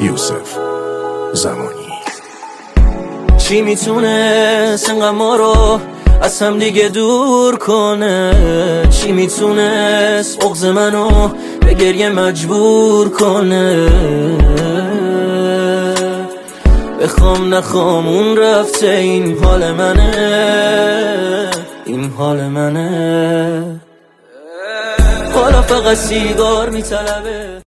یوسف زمانی. چی میتونست انقدر ما رو از هم دیگه دور کنه؟ چی میتونست بغض منو به گریه مجبور کنه؟ بخوام نخوام اون رفته، این حال منه، این حال منه. حالا فقط سیگار میطلبه.